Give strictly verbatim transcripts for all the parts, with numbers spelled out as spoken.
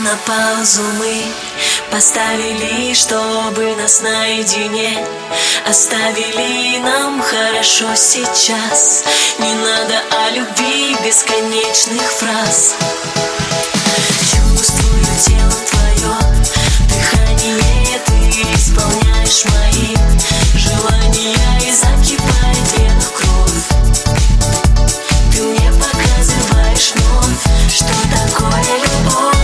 на паузу мы поставили, чтобы нас наедине оставили. Нам хорошо сейчас, не надо о любви бесконечных фраз. Чувствую тело твое, дыхание, ты исполняешь мои желания, и закипает в венах кровь. Ты мне показываешь вновь, что такое любовь.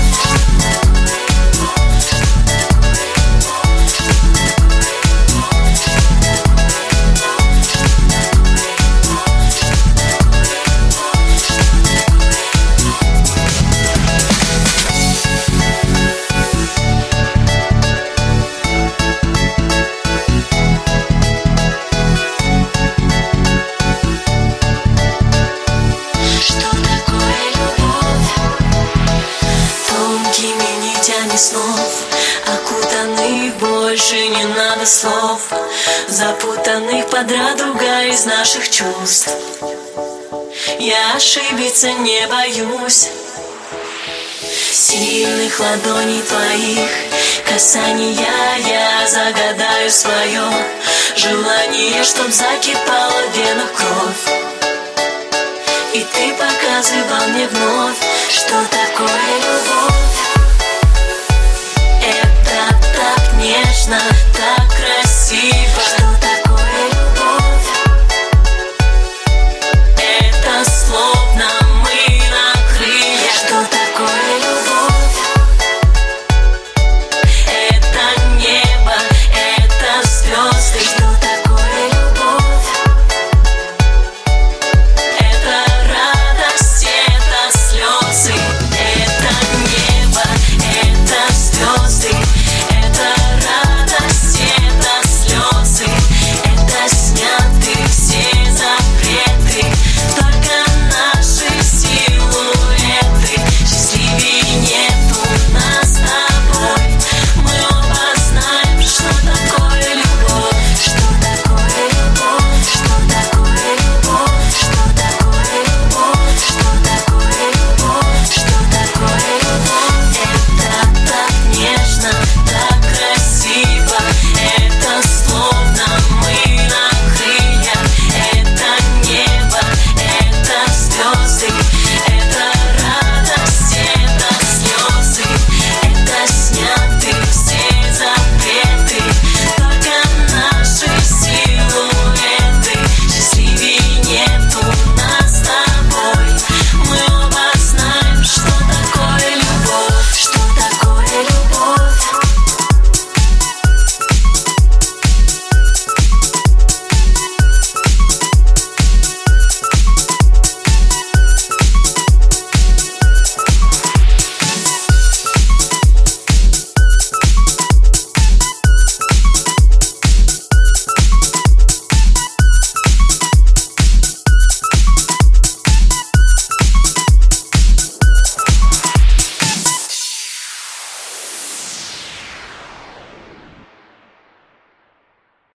Снов, окутанных больше не надо слов, запутанных под радугой из наших чувств. Я ошибиться не боюсь. Сильных ладоней твоих касания я загадаю свое желание, чтоб закипала в венах кровь. И ты показывал мне вновь, что такое любовь. Нежно